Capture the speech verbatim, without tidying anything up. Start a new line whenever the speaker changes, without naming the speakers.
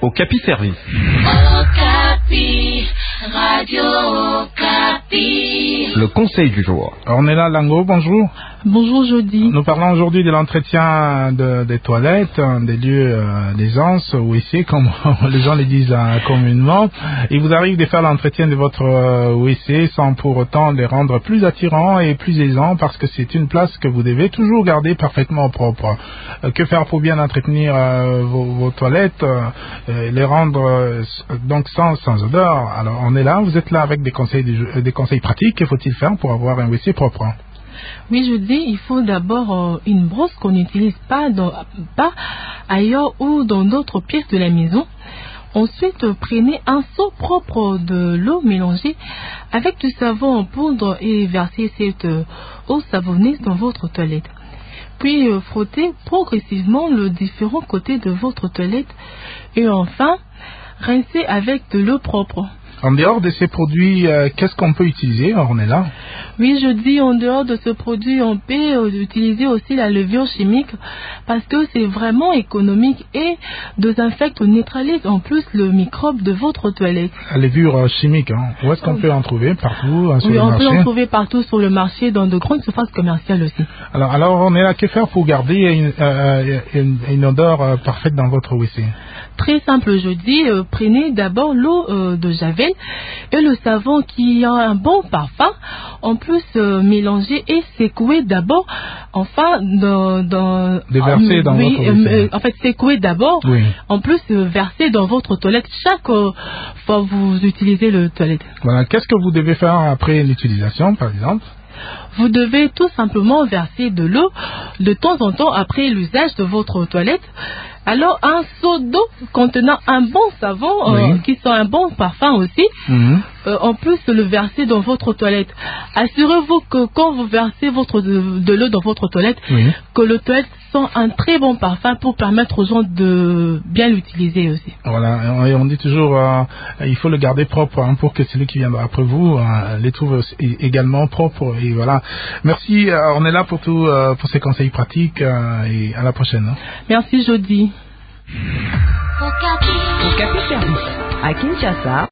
Okapi Service.
Okapi, Radio Okapi.
Le conseil du jour.
Ornella Lango, bonjour.
Bonjour Jody.
Nous parlons aujourd'hui de l'entretien de, des toilettes, des lieux euh, d'aisance, ou ici, comme les gens le disent euh, communément. Il vous arrive de faire l'entretien de votre euh, W C sans pour autant les rendre plus attirants et plus aisants, parce que c'est une place que vous devez toujours garder parfaitement propre. Euh, que faire pour bien entretenir euh, vos, vos toilettes, euh, les rendre euh, donc sans, sans odeur? Alors on est là, vous êtes là avec des conseils, des, des conseils pratiques. Que faut-il faire pour avoir un W C propre?
Oui, je dis, il faut d'abord euh, une brosse qu'on n'utilise pas, dans, pas ailleurs ou dans d'autres pièces de la maison. Ensuite, euh, prenez un seau propre de l'eau mélangée avec du savon en poudre et versez cette euh, eau savonneuse dans votre toilette. Puis, euh, frottez progressivement les différents côtés de votre toilette. Et enfin, rincez avec de l'eau propre.
En dehors de ces produits, euh, qu'est-ce qu'on peut utiliser? On est là.
Oui, je dis en dehors de ce produit, on peut euh, utiliser aussi la levure chimique parce que c'est vraiment économique et désinfecte ou neutralise en plus le microbe de votre toilette.
La levure chimique, hein. Où est-ce qu'on peut en trouver? Partout, hein, sur
oui,
le
on
marché?
peut en trouver partout sur le marché, dans de grandes surfaces commerciales aussi.
Alors, alors on est là. Que faire pour garder une, euh, une, une odeur euh, parfaite dans votre W C?
Très simple, je dis, euh, prenez d'abord l'eau euh, de Javel et le savon qui a un bon parfum. En plus, euh, mélanger et secouer d'abord. Enfin, dans, dans
de verser euh, dans
oui,
votre W C.
Euh, en fait, secouer d'abord.
Oui.
En plus, euh, verser dans votre toilette chaque euh, fois que vous utilisez le toilette.
Voilà. Qu'est-ce que vous devez faire après l'utilisation, par exemple?
Vous devez tout simplement verser de l'eau de temps en temps après l'usage de votre toilette. Alors, un seau d'eau contenant un bon savon,
oui.
euh, qui sent un bon parfum aussi,
mm-hmm.
euh, en plus le verser dans votre toilette. Assurez-vous que quand vous versez votre, de, de l'eau dans votre toilette,
oui.
que le toilette sent un très bon parfum pour permettre aux gens de bien l'utiliser aussi.
Voilà, et on dit toujours, euh, il faut le garder propre, hein, pour que celui qui viendra après vous euh, les trouve également propres. Et voilà. Merci, euh, on est là pour tout, euh, pour ces conseils pratiques, euh, et à la prochaine. Hein.
Merci Jody.
Okapi.
Okapi Service à Kinshasa.